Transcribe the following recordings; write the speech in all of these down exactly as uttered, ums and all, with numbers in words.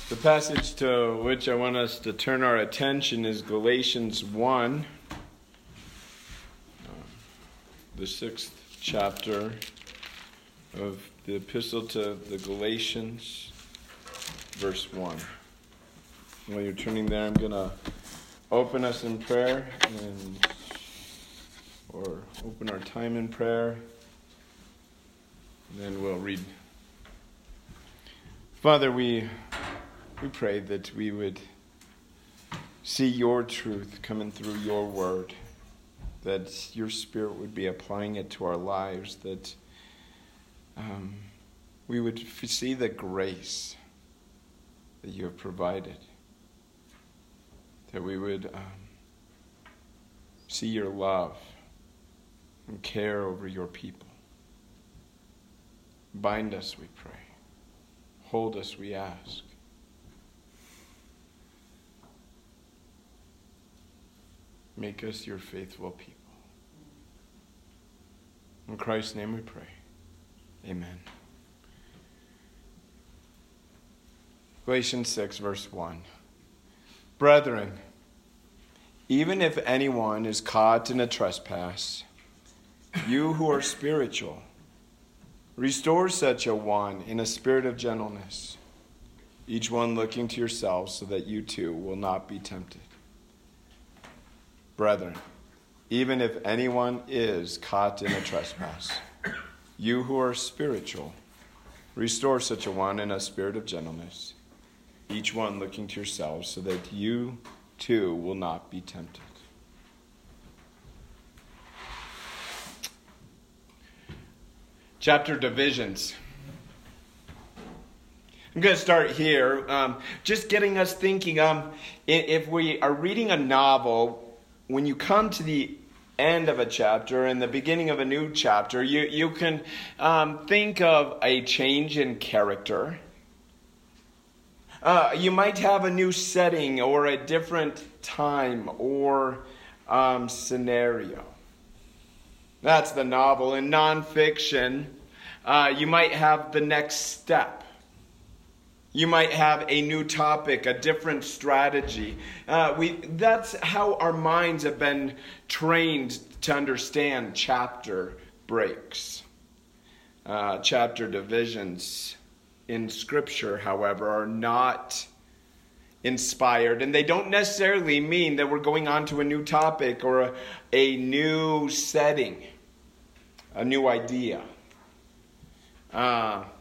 The passage to which I want us to turn our attention is Galatians one, uh, the sixth chapter of the epistle to the Galatians, verse one. While you're turning there, I'm going to open us in prayer, and or open our time in prayer, and then we'll read. Father, we... We pray that we would see your truth coming through your word, that your Spirit would be applying it to our lives, that um, we would f- see the grace that you have provided, that we would um, see your love and care over your people. Bind us, we pray. Hold us, we ask. Make us your faithful people. In Christ's name we pray. Amen. Galatians six, verse one. Brethren, even if anyone is caught in a trespass, you who are spiritual, restore such a one in a spirit of gentleness, each one looking to yourselves so that you too will not be tempted. Brethren, even if anyone is caught in a trespass, you who are spiritual, restore such a one in a spirit of gentleness, each one looking to yourselves so that you too will not be tempted. Chapter divisions. I'm going to start here, um, just getting us thinking. Um, if we are reading a novel, when you come to the end of a chapter and the beginning of a new chapter, you, you can um, think of a change in character. Uh, you might have a new setting or a different time or um, scenario. That's the novel. In nonfiction, uh, you might have the next step. You might have a new topic, a different strategy. Uh, we that's how our minds have been trained to understand chapter breaks. Uh, chapter divisions in Scripture, however, are not inspired, and they don't necessarily mean that we're going on to a new topic or a, a new setting, a new idea. Uh,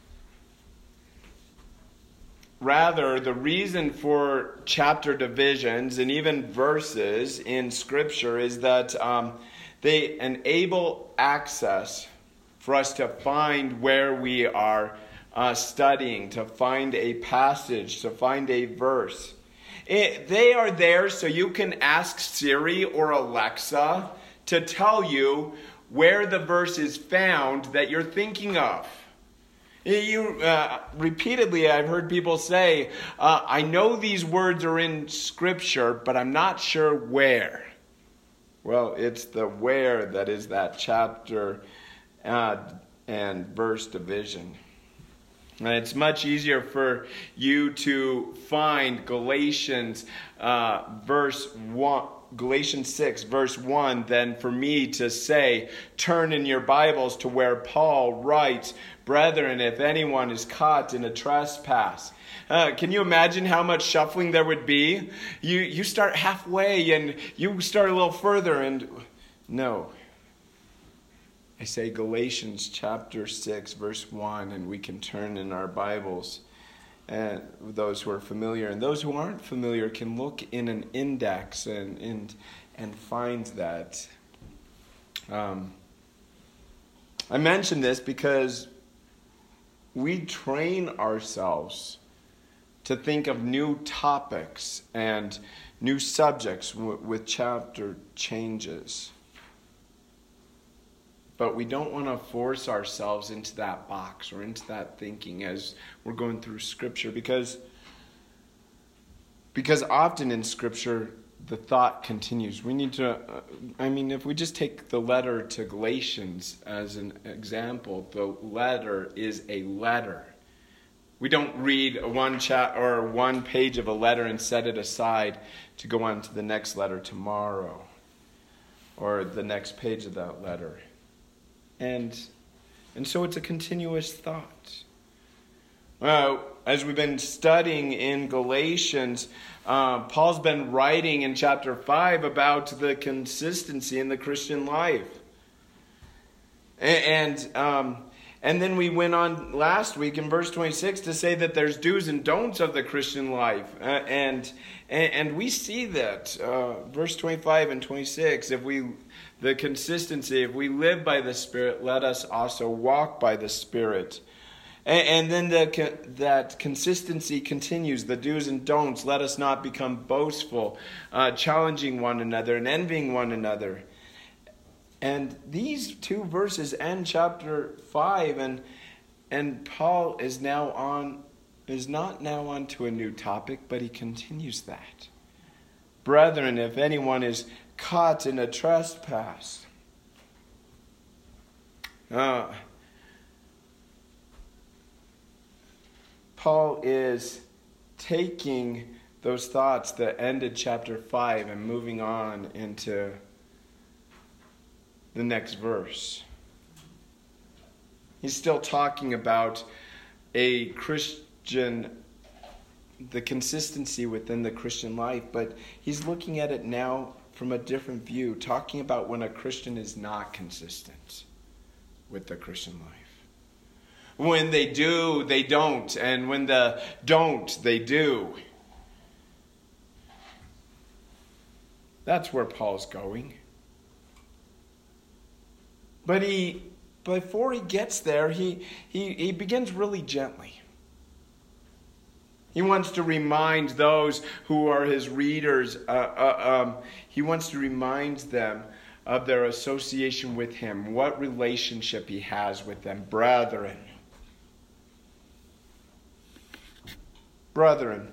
Rather, the reason for chapter divisions and even verses in Scripture is that um, they enable access for us to find where we are uh, studying, to find a passage, to find a verse. It, they are there so you can ask Siri or Alexa to tell you where the verse is found that you're thinking of. You uh, repeatedly, I've heard people say, uh, I know these words are in Scripture, but I'm not sure where. Well, it's the where that is that chapter uh, and verse division. And it's much easier for you to find Galatians uh, verse one. Galatians six, verse one, than for me to say, turn in your Bibles to where Paul writes, brethren, if anyone is caught in a trespass. Uh, can you imagine how much shuffling there would be? You you start halfway and you start a little further and no. I say Galatians chapter six, verse one, and we can turn in our Bibles. And those who are familiar and those who aren't familiar can look in an index and and, and find that. Um, I mention this because we train ourselves to think of new topics and new subjects w- with chapter changes. But we don't want to force ourselves into that box or into that thinking as we're going through Scripture, because, because often in Scripture, the thought continues. We need to, uh, I mean, if we just take the letter to Galatians as an example, the letter is a letter. We don't read one chat or one page of a letter and set it aside to go on to the next letter tomorrow, or the next page of that letter. And and so it's a continuous thought. Uh, as we've been studying in Galatians, uh, Paul's been writing in chapter five about the consistency in the Christian life. And and, um, and then we went on last week in verse twenty-six to say that there's do's and don'ts of the Christian life. Uh, and, and and we see that. Uh, verse twenty-five and twenty-six, if we... The consistency, if we live by the Spirit, let us also walk by the Spirit. And, and then the, that consistency continues, the do's and don'ts. Let us not become boastful, uh, challenging one another and envying one another. And these two verses end chapter five, and and Paul is now on, is not now on to a new topic, but he continues that. Brethren, if anyone is caught in a trespass. Uh, Paul is taking those thoughts that ended chapter five and moving on into the next verse. He's still talking about a Christian, the consistency within the Christian life, but he's looking at it now from a different view, talking about when a Christian is not consistent with the Christian life. When they do, they don't. And when the don't, they do. That's where Paul's going. But he, before he gets there, he, he, he begins really gently. He wants to remind those who are his readers, uh, uh, um, he wants to remind them of their association with him, what relationship he has with them. Brethren. Brethren.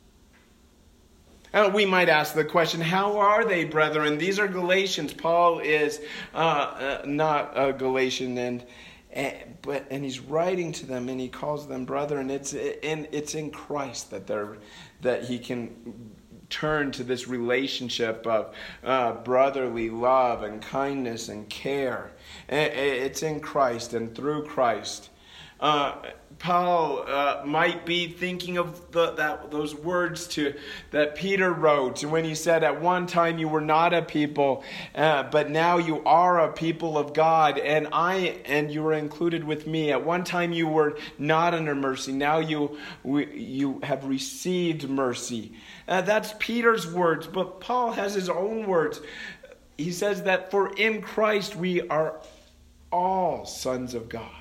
Uh, we might ask the question, how are they, brethren? These are Galatians. Paul is uh, uh, not a Galatian, and And, but and he's writing to them, and he calls them brethren. It's in it's in Christ that they're that he can turn to this relationship of uh, brotherly love and kindness and care. It's in Christ and through Christ. Uh, Paul uh, might be thinking of the, that those words to that Peter wrote when he said, "At one time you were not a people, uh, but now you are a people of God, and I and you were included with me. At one time you were not under mercy, now you you have received mercy." Uh, that's Peter's words, but Paul has his own words. He says that for in Christ we are all sons of God.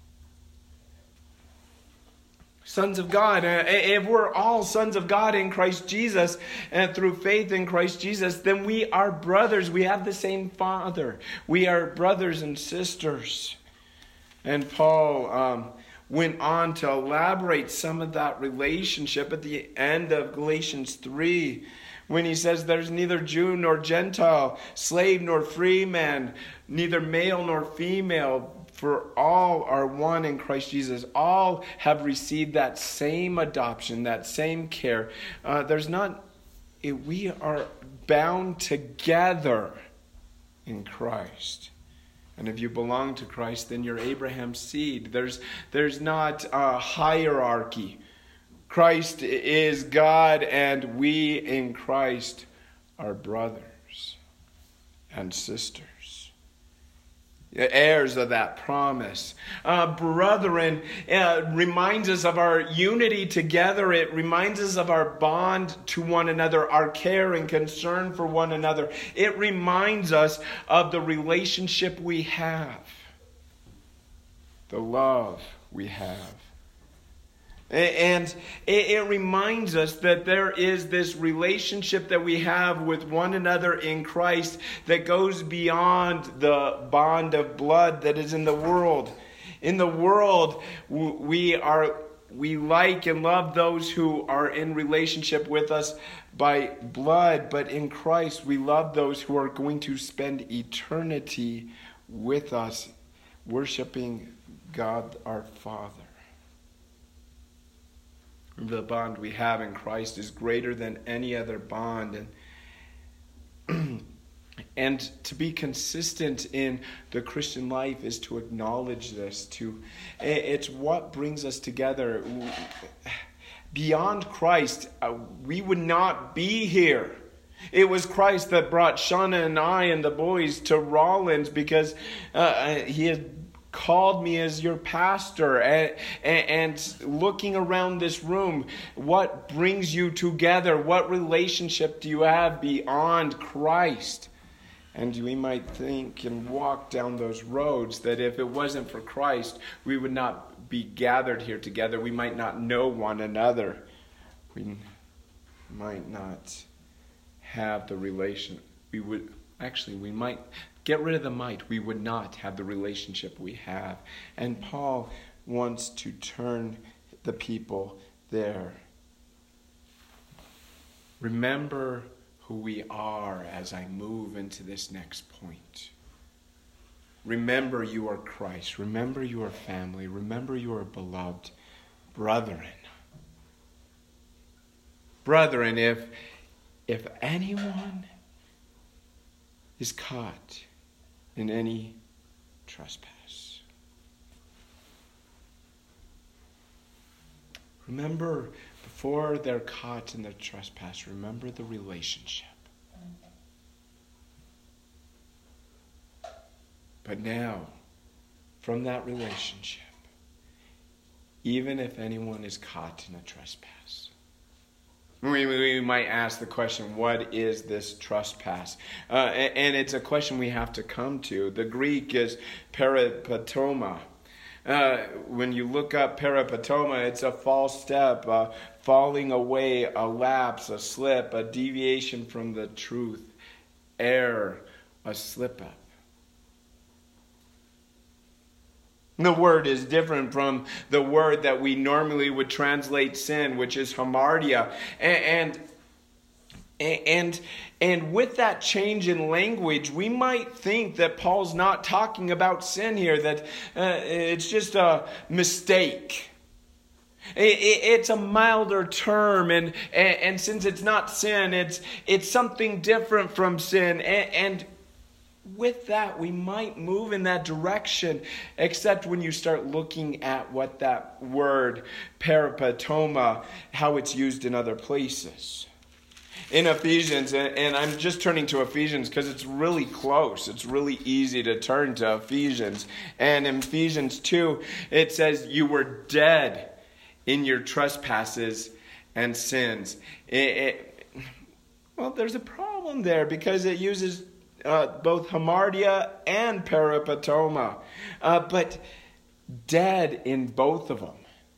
Sons of God. If we're all sons of God in Christ Jesus and through faith in Christ Jesus, then we are brothers. We have the same Father. We are brothers and sisters. And Paul um, went on to elaborate some of that relationship at the end of Galatians three, when he says there's neither Jew nor Gentile, slave nor free man, neither male nor female, for all are one in Christ Jesus. All have received that same adoption, that same care. Uh, there's not, we are bound together in Christ. And if you belong to Christ, then you're Abraham's seed. There's, there's not a hierarchy. Christ is God, and we in Christ are brothers and sisters. Heirs of that promise. Uh, brethren uh, reminds us of our unity together. It reminds us of our bond to one another, our care and concern for one another. It reminds us of the relationship we have, the love we have. And it reminds us that there is this relationship that we have with one another in Christ that goes beyond the bond of blood that is in the world. In the world, we are we like and love those who are in relationship with us by blood, but in Christ we love those who are going to spend eternity with us, worshiping God our Father. The bond we have in Christ is greater than any other bond. And, and to be consistent in the Christian life is to acknowledge this. To, it's what brings us together. Beyond Christ, uh, we would not be here. It was Christ that brought Shauna and I and the boys to Rollins because uh, he had called me as your pastor. And, and looking around this room, what brings you together? What relationship do you have beyond Christ? And we might think and walk down those roads that if it wasn't for Christ, we would not be gathered here together. We might not know one another. We might not have the relation. We would, actually, we might get rid of the might. We would not have the relationship we have. And Paul wants to turn the people there. Remember who we are as I move into this next point. Remember you are Christ. Remember you are family. Remember you are beloved brethren. Brethren, if, if anyone is caught in any trespass, remember, before they're caught in the trespass, remember the relationship. But now, from that relationship, even if anyone is caught in a trespass, we, we might ask the question, what is this trespass? Uh, and, and it's a question we have to come to. The Greek is peripatoma. Uh, when you look up peripatoma, it's a false step, a falling away, a lapse, a slip, a deviation from the truth, error, a slip-up. The word is different from the word that we normally would translate sin, which is hamartia. And, and, and, and with that change in language, we might think that Paul's not talking about sin here, that uh, it's just a mistake. It, it, it's a milder term, and, and, and since it's not sin, it's, it's something different from sin. And, and with that, we might move in that direction, except when you start looking at what that word, peripatoma, how it's used in other places. In Ephesians, and I'm just turning to Ephesians because it's really close. It's really easy to turn to Ephesians. And in Ephesians two, it says, you were dead in your trespasses and sins. It, it, well, there's a problem there because it uses Uh, both hamartia and peripatoma, uh, but dead in both of them.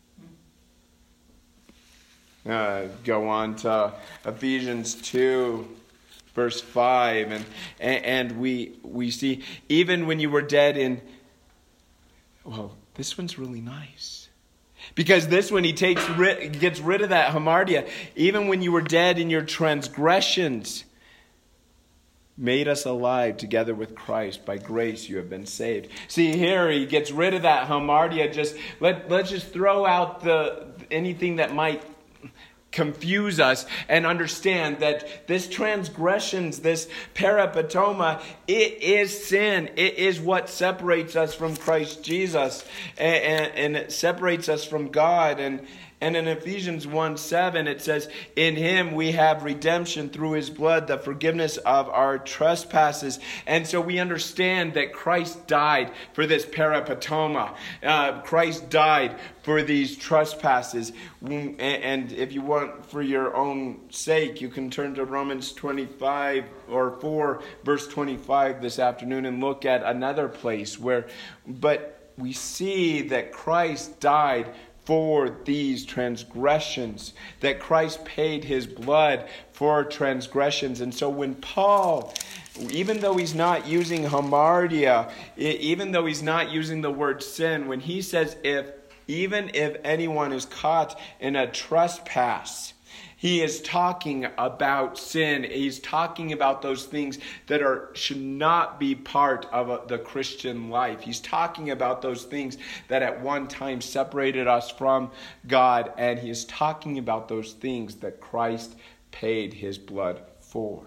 Uh, go on to Ephesians two, verse five, and and we we see even when you were dead in. Well, this one's really nice. Because this one, he takes gets rid of that hamartia. Even when you were dead in your transgressions, made us alive together with Christ. By grace you have been saved. See, here he gets rid of that hamartia. Just let, let's just throw out the anything that might confuse us and understand that this transgressions, this peripatoma, it is sin. It is what separates us from Christ Jesus. And, and, and it separates us from God. And And in Ephesians one seven, it says, in him we have redemption through his blood, the forgiveness of our trespasses. And so we understand that Christ died for this peripatoma. Uh, Christ died for these trespasses. And if you want, for your own sake, you can turn to Romans twenty-five or four, verse twenty-five this afternoon and look at another place where, but we see that Christ died for these transgressions, that Christ paid his blood for transgressions. And so when Paul, even though he's not using hamartia, even though he's not using the word sin, when he says if even if anyone is caught in a trespass, He is talking about sin. He's talking about those things that are should not be part of a, the Christian life. He's talking about those things that at one time separated us from God. And he is talking about those things that Christ paid his blood for.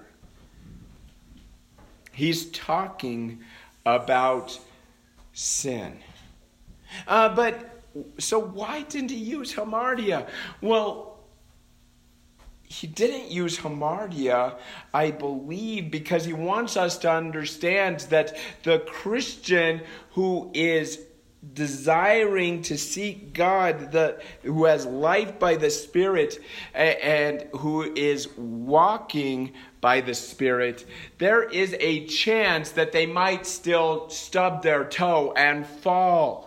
He's talking about sin. Uh, but so why didn't he use hamartia? Well, he didn't use hamartia, I believe, because he wants us to understand that the Christian who is desiring to seek God, the, who has life by the Spirit, and who is walking by the Spirit, there is a chance that they might still stub their toe and fall.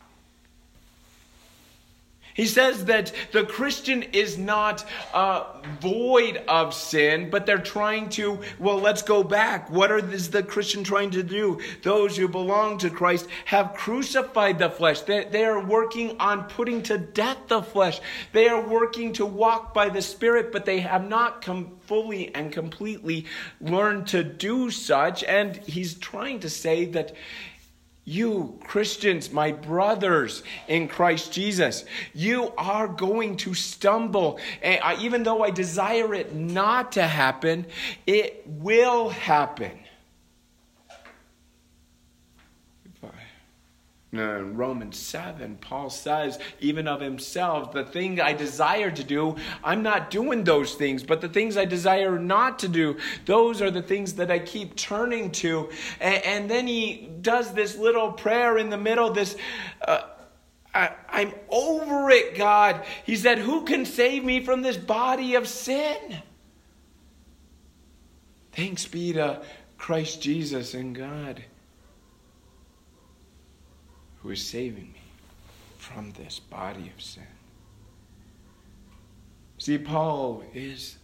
He says that the Christian is not uh, void of sin, but they're trying to, well, let's go back. What are, is the Christian trying to do? Those who belong to Christ have crucified the flesh. They, they are working on putting to death the flesh. They are working to walk by the Spirit, but they have not come fully and completely learned to do such. And he's trying to say that you, Christians, my brothers in Christ Jesus, you are going to stumble. And I, even though I desire it not to happen, it will happen. In Romans seven, Paul says, even of himself, the thing I desire to do, I'm not doing those things. But the things I desire not to do, those are the things that I keep turning to. And, and then he does this little prayer in the middle, this, uh, I, I'm over it, God. He said, who can save me from this body of sin? Thanks be to Christ Jesus and God, who is saving me from this body of sin. See, Paul is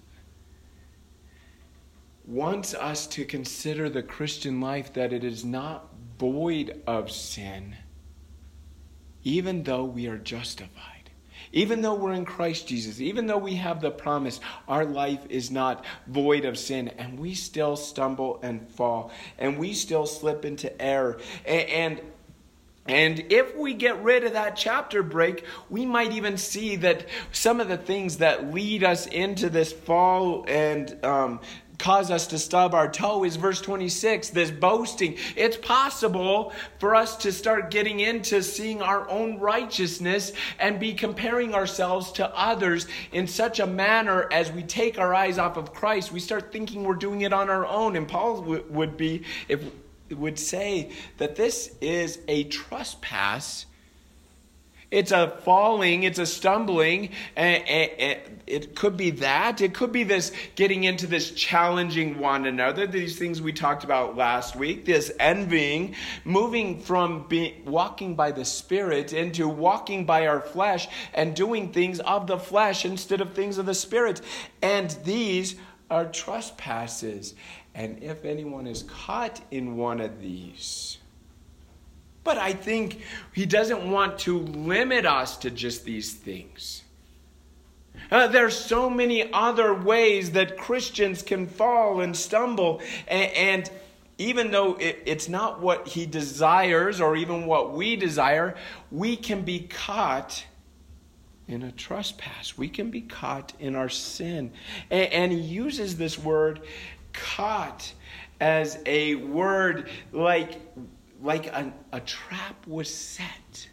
wants us to consider the Christian life that it is not void of sin, even though we are justified. Even though we're in Christ Jesus, even though we have the promise, our life is not void of sin, and we still stumble and fall, and we still slip into error. And, and And if we get rid of that chapter break, we might even see that some of the things that lead us into this fall and um, cause us to stub our toe is verse twenty-six, this boasting. It's possible for us to start getting into seeing our own righteousness and be comparing ourselves to others in such a manner as we take our eyes off of Christ. We start thinking we're doing it on our own. And Paul w- would be, if would say that this is a trespass. It's a falling, it's a stumbling. It could be that. It could be this getting into this challenging one another. These things we talked about last week. This envying, moving from being, walking by the Spirit into walking by our flesh and doing things of the flesh instead of things of the Spirit. And these are trespasses. And if anyone is caught in one of these. But I think he doesn't want to limit us to just these things. Uh, there's so many other ways that Christians can fall and stumble. And, and even though it, it's not what he desires or even what we desire, we can be caught in a trespass. We can be caught in our sin. And, and he uses this word caught as a word like like a, a trap was set,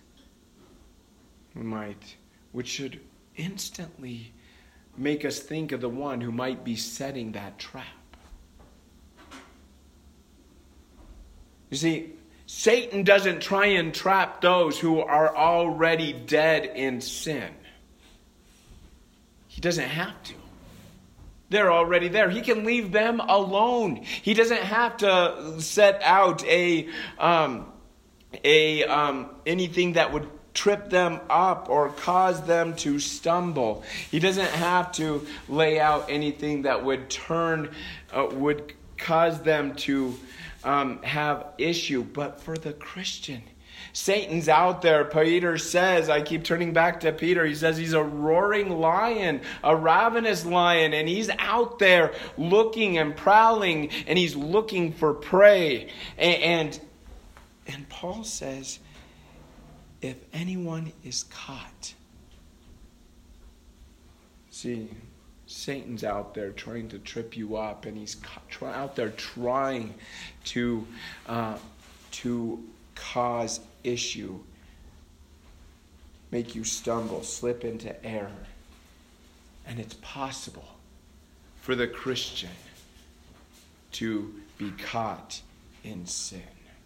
might which should instantly make us think of the one who might be setting that trap. You see, Satan doesn't try and trap those who are already dead in sin. He doesn't have to. They're already there. He can leave them alone. He doesn't have to set out a um, a um, anything that would trip them up or cause them to stumble. He doesn't have to lay out anything that would turn, uh, would cause them to um, have issue. But for the Christian, Satan's out there. Peter says, I keep turning back to Peter, he says he's a roaring lion, a ravenous lion, and he's out there looking and prowling, and he's looking for prey. And, and, and Paul says, if anyone is caught, see, Satan's out there trying to trip you up, and he's out there trying to uh, to cause issue, make you stumble, slip into error. And it's possible for the Christian to be caught in sin.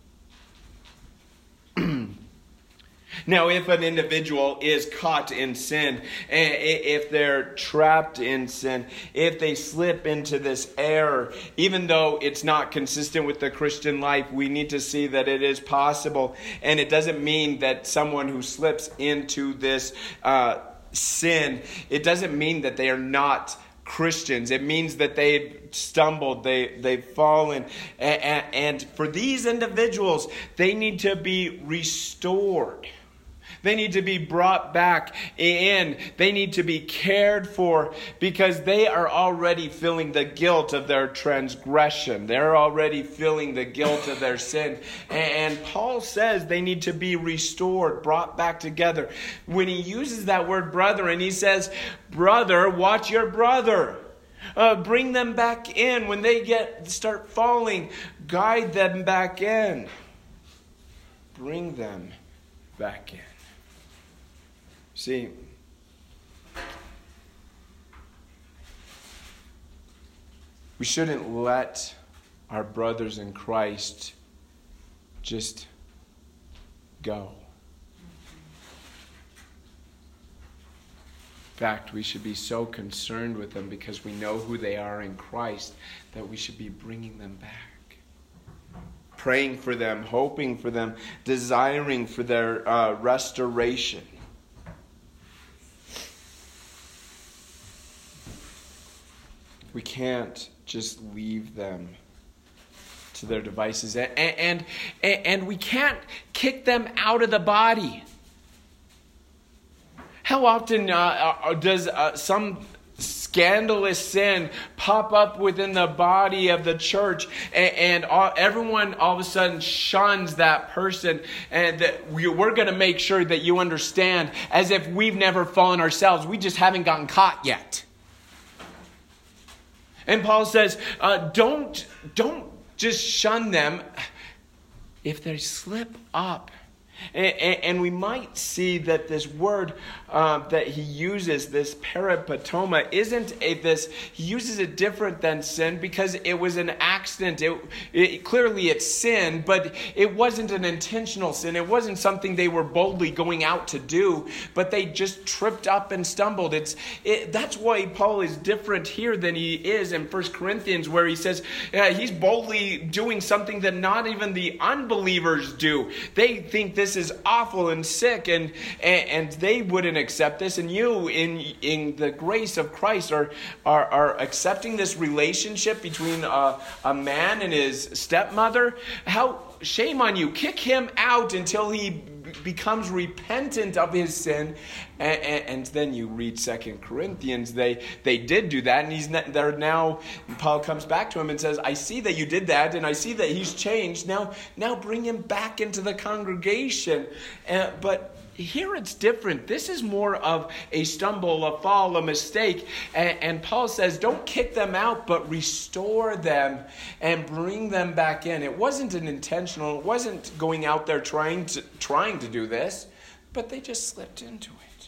Now, if an individual is caught in sin, if they're trapped in sin, if they slip into this error, even though it's not consistent with the Christian life, we need to see that it is possible. And it doesn't mean that someone who slips into this uh, sin, it doesn't mean that they are not Christians. It means that they've stumbled, they, they've fallen. And, and for these individuals, they need to be restored. They need to be brought back in. They need to be cared for because they are already feeling the guilt of their transgression. They're already feeling the guilt of their sin. And Paul says they need to be restored, brought back together. When he uses that word brother, and he says, brother, watch your brother. Uh, bring them back in. When they get start falling, guide them back in. Bring them back in. See, we shouldn't let our brothers in Christ just go. In fact, we should be so concerned with them because we know who they are in Christ that we should be bringing them back. Praying for them, hoping for them, desiring for their uh, restoration. We can't just leave them to their devices. And, and, and we can't kick them out of the body. How often uh, does uh, some scandalous sin pop up within the body of the church, and, and all, everyone all of a sudden shuns that person, and that we, we're going to make sure that you understand, as if we've never fallen ourselves. We just haven't gotten caught yet. And Paul says, uh, don't, don't just shun them. If they slip up, and, and, and we might see that this word uh, that he uses, this peripatoma, isn't a, this, he uses it different than sin because it was an accident. It, it, clearly it's sin, but it wasn't an intentional sin. It wasn't something they were boldly going out to do, but they just tripped up and stumbled. It's it, that's why Paul is different here than he is in First Corinthians, where he says uh, he's boldly doing something that not even the unbelievers do. They think this is awful and sick, and, and and they wouldn't accept this. And you, in in the grace of Christ, are are, are accepting this relationship between a, a man and his stepmother. How shame on you! Kick him out until he b- becomes repentant of his sin, and, and, and then you read Second Corinthians. They they did do that, and he's not, they're now. Paul comes back to him and says, "I see that you did that, and I see that he's changed. Now now bring him back into the congregation." Uh, but here it's different. This is more of a stumble, a fall, a mistake. And, and Paul says, don't kick them out, but restore them and bring them back in. It wasn't an intentional, it wasn't going out there trying to trying to do this, but they just slipped into it.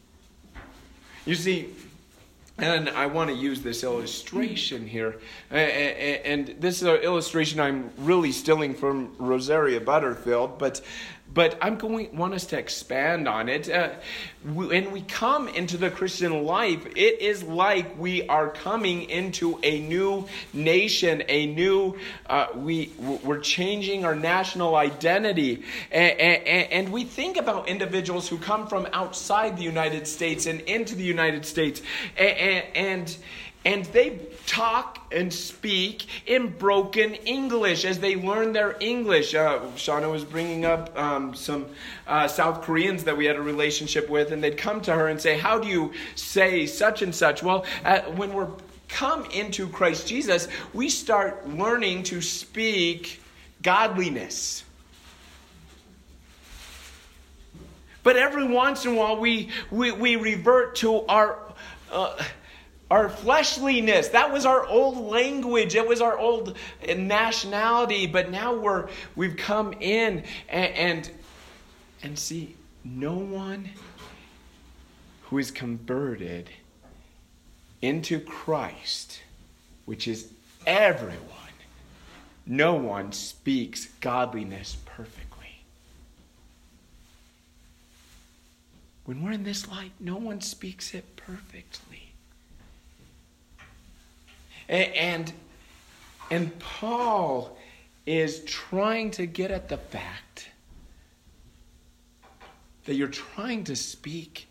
You see, and I want to use this illustration here. And this is an illustration I'm really stealing from Rosaria Butterfield, but but I'm going want us to expand on it. Uh, when we come into the Christian life, it is like we are coming into a new nation, a new, uh, we, we're changing our national identity. And, and, and we think about individuals who come from outside the United States and into the United States. And, and And they talk and speak in broken English as they learn their English. Uh, Shauna was bringing up um, some uh, South Koreans that we had a relationship with, and they'd come to her and say, how do you say such and such? Well, uh, when we're come into Christ Jesus, we start learning to speak godliness. But every once in a while, we, we, we revert to our... Uh, Our fleshliness. That was our old language. It was our old nationality. But now we're we've come in and and, and see, no one who is converted into Christ, which is everyone, no one speaks godliness perfectly. When we're in this light, no one speaks it perfectly. And, and Paul is trying to get at the fact that you're trying to speak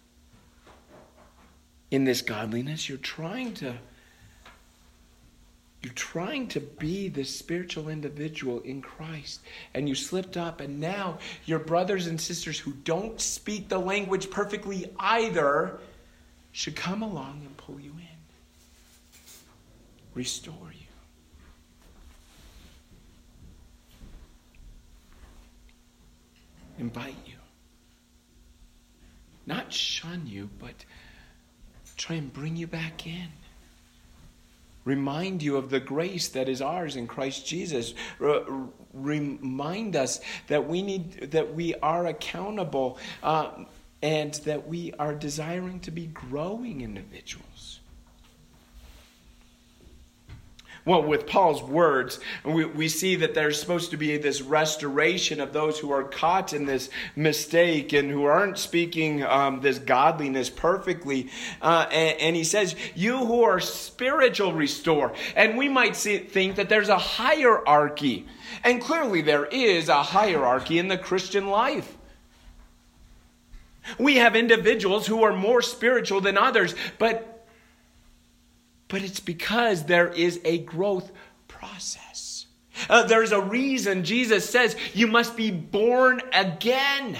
in this godliness. You're trying to, you're trying to be this spiritual individual in Christ. And you slipped up, and now your brothers and sisters who don't speak the language perfectly either should come along and pull you in. Restore you. Invite you. Not shun you, but try and bring you back in. Remind you of the grace that is ours in Christ Jesus. R- remind us that we need, that we are accountable, uh, and that we are desiring to be growing individuals. Well, with Paul's words, we, we see that there's supposed to be this restoration of those who are caught in this mistake and who aren't speaking um, this godliness perfectly. Uh, and, and he says, you who are spiritual, restore. And we might see, think that there's a hierarchy. And clearly there is a hierarchy in the Christian life. We have individuals who are more spiritual than others, but But it's because there is a growth process. Uh, there's a reason Jesus says you must be born again.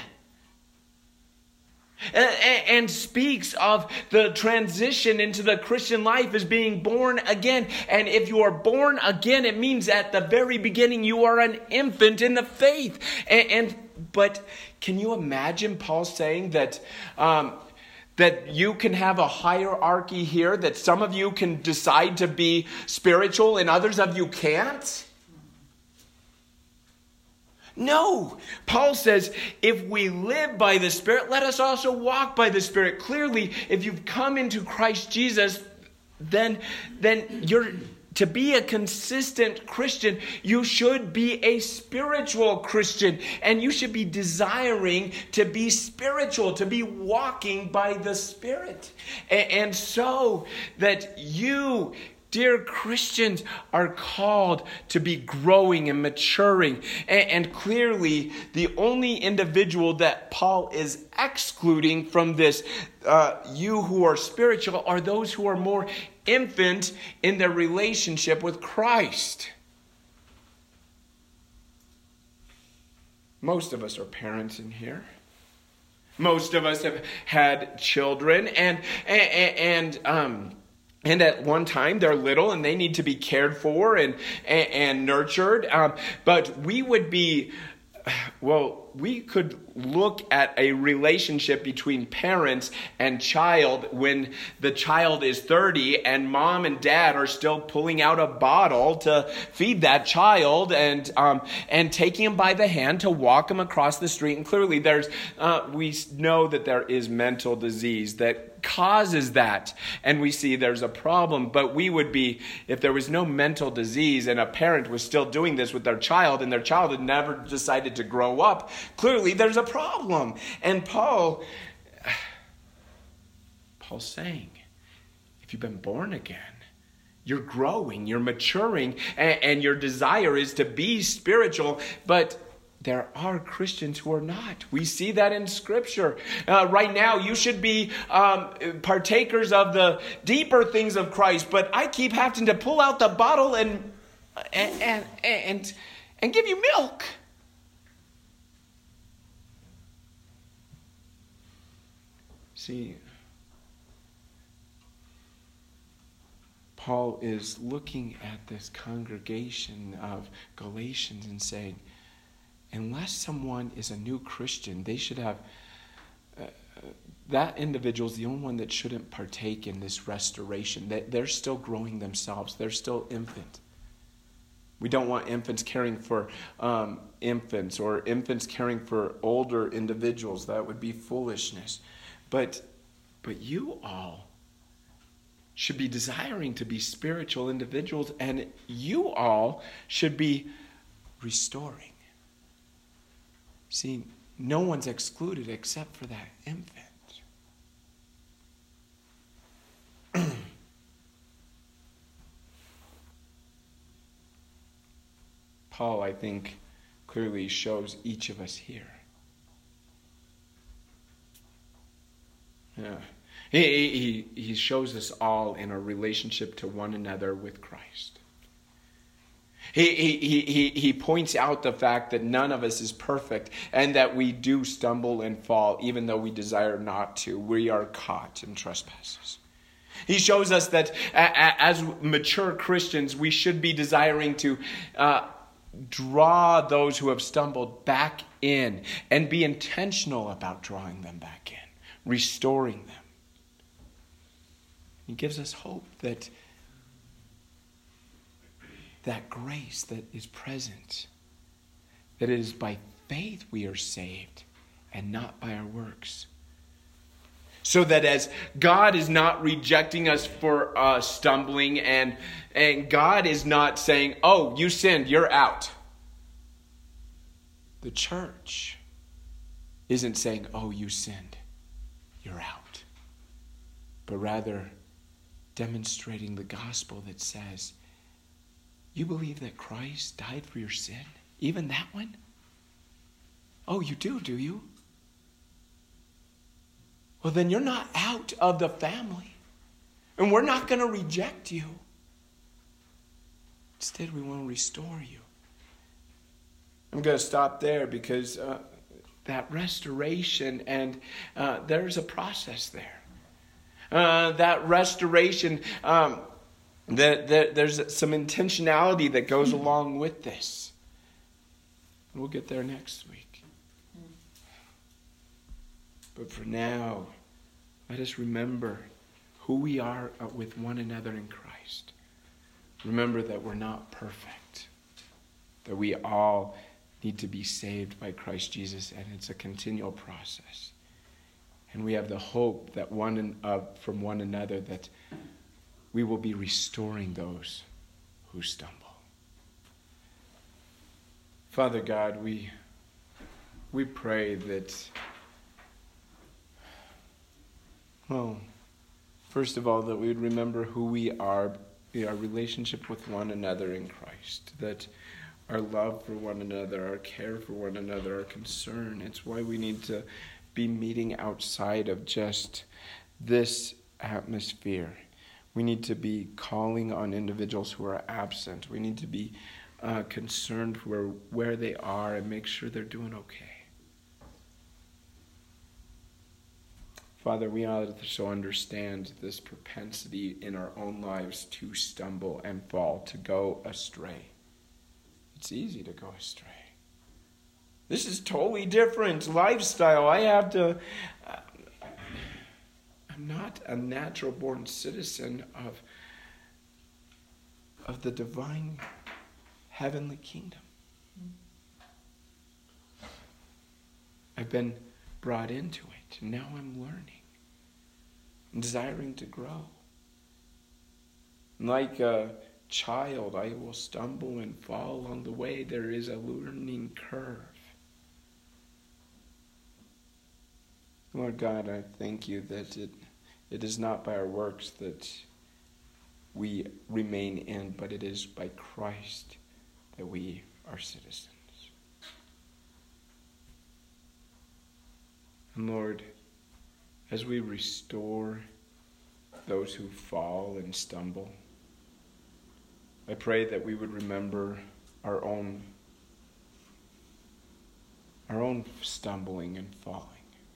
And, and speaks of the transition into the Christian life as being born again. And if you are born again, it means at the very beginning you are an infant in the faith. And, and but can you imagine Paul saying that... Um, That you can have a hierarchy here, that some of you can decide to be spiritual and others of you can't? No. Paul says, if we live by the Spirit, let us also walk by the Spirit. Clearly, if you've come into Christ Jesus, then, then you're... To be a consistent Christian, you should be a spiritual Christian. And you should be desiring to be spiritual, to be walking by the Spirit. And so that you, dear Christians, are called to be growing and maturing. And clearly, the only individual that Paul is excluding from this, uh, you who are spiritual, are those who are more infant in their relationship with Christ. Most of us are parents in here. Most of us have had children, and and, and um and at one time they're little and they need to be cared for and and, and nurtured. Um, but we would be, well, we could look at a relationship between parents and child when the child is thirty and mom and dad are still pulling out a bottle to feed that child and um, and taking him by the hand to walk him across the street. And clearly there's uh, we know that there is mental disease that causes that, and we see there's a problem. But we would be, if there was no mental disease and a parent was still doing this with their child and their child had never decided to grow up, clearly there's a problem. And Paul, Paul's saying, if you've been born again, you're growing, you're maturing, and, and your desire is to be spiritual, but there are Christians who are not. We see that in Scripture. Uh, right now, you should be um, partakers of the deeper things of Christ, but I keep having to pull out the bottle and and and and, and give you milk. See, Paul is looking at this congregation of Galatians and saying, unless someone is a new Christian, they should have, uh, that individual is the only one that shouldn't partake in this restoration. They, they're still growing themselves. They're still infant. We don't want infants caring for um, infants or infants caring for older individuals. That would be foolishness. But, but you all should be desiring to be spiritual individuals, and you all should be restoring. See, no one's excluded except for that infant. Paul, I think, clearly shows each of us here. Yeah. He, he, he shows us all in our relationship to one another with Christ. He, he, he, he points out the fact that none of us is perfect and that we do stumble and fall even though we desire not to. We are caught in trespasses. He shows us that as mature Christians, we should be desiring to uh, draw those who have stumbled back in and be intentional about drawing them back in, restoring them. He gives us hope that that grace that is present, that it is by faith we are saved and not by our works. So that as God is not rejecting us for uh, stumbling, and, and God is not saying, oh, you sinned, you're out. The church isn't saying, oh, you sinned, you're out. But rather demonstrating the gospel that says, you believe that Christ died for your sin? Even that one? Oh, you do, do you? Well, then you're not out of the family. And we're not going to reject you. Instead, we want to restore you. I'm going to stop there because uh, that restoration, and uh, there's a process there. Uh, that restoration, um, that, that there's some intentionality that goes along with this. We'll get there next week. But for now, let us remember who we are with one another in Christ. Remember that we're not perfect, that we all need to be saved by Christ Jesus, and it's a continual process. And we have the hope that one and, uh, from one another that we will be restoring those who stumble. Father God, we we pray that, well, first of all, that we would remember who we are, our relationship with one another in Christ, that our love for one another, our care for one another, our concern. It's why we need to be meeting outside of just this atmosphere. We need to be calling on individuals who are absent. We need to be uh, concerned where, where they are and make sure they're doing okay. Father, we also understand this propensity in our own lives to stumble and fall, to go astray. It's easy to go astray. This is totally different lifestyle. I have to... Uh, I'm not a natural-born citizen of, of the divine heavenly kingdom. I've been brought into it, and now I'm learning and desiring to grow. Like a child, I will stumble and fall along the way. There is a learning curve. Lord God, I thank you that it, it is not by our works that we remain in, but it is by Christ that we are citizens. And Lord, as we restore those who fall and stumble, I pray that we would remember our own our own stumbling and falling,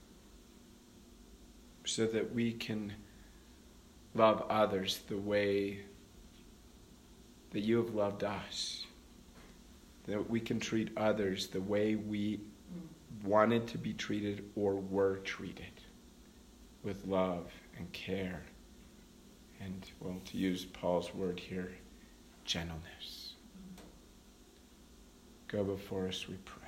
so that we can love others the way that you have loved us, that we can treat others the way we wanted to be treated or were treated, with love and care and, well, to use Paul's word here, gentleness. Go before us, we pray.